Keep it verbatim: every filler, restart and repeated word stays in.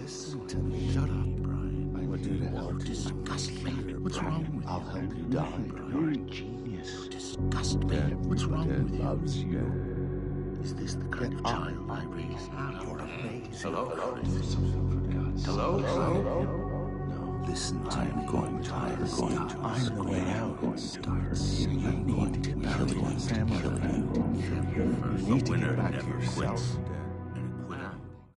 Listen to me. Shut up, Brian. I would do that. Disgust me. What's wrong with you? I'll help you die. You're a genius. Disgust me. What's wrong with you? Loves you. Is this the kind of child I raise? You're amazing. Hello? Hello? Hello? Hello? Listen to I'm me. going to, I'm going to, I'm the way out. Going to start. You need to kill your family. You need to get back to yourself.